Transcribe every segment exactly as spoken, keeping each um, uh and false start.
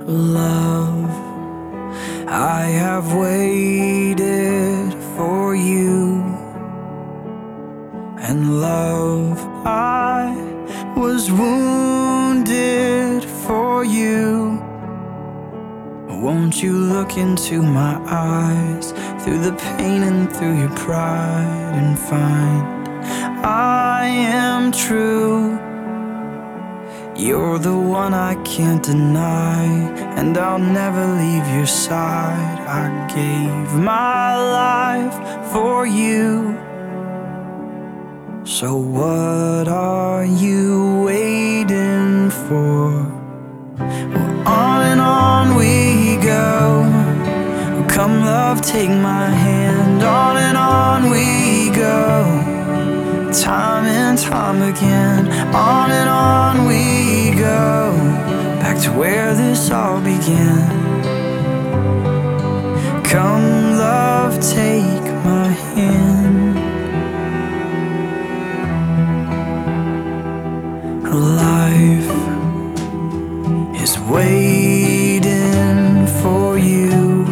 Love, I have waited for you, and love, I was wounded for you. Won't you look into my eyes, through the pain and through your pride, and find I am true. You're the one I can't deny, and I'll never leave your side. I gave my life for you. So what are you waiting for? Well, on and on we go. Come love, take my hand. On and on we go, time and time again. On and on we go, back to where this all began. Come love, take my hand. Life is waiting for you,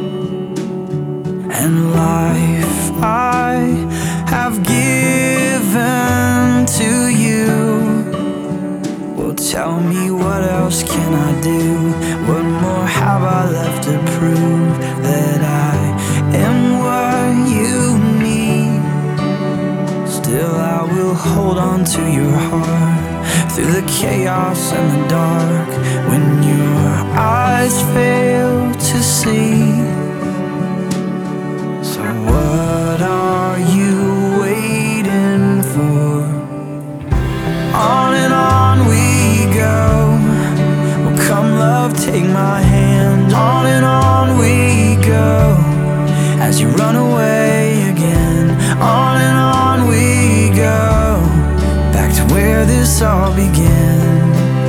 and life I have given to you. Well, tell me, what else can I do? What more have I left to prove? That I am what you need. Still I will hold on to your heart, through the chaos and the dark, when your eyes fail to see. So what are you waiting for? On and on we go. Well, come love, take my hand. On and on we go, as you run away again. On and on we go, back to where this all began.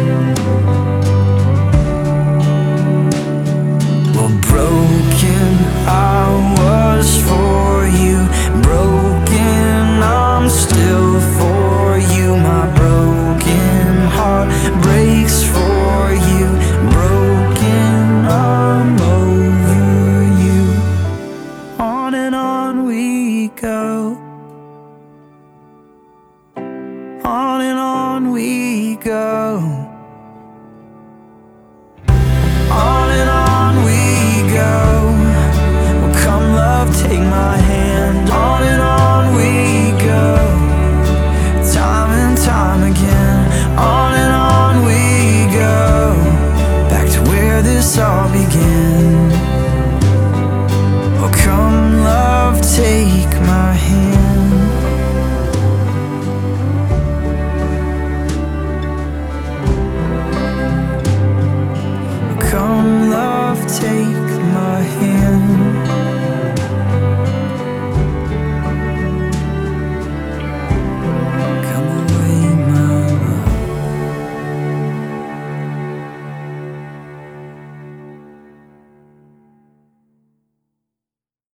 Well, broken I was for you, broken I'm still for you. My broken heart breaks for you, broken I'm over you. On and on we go. On and on we go.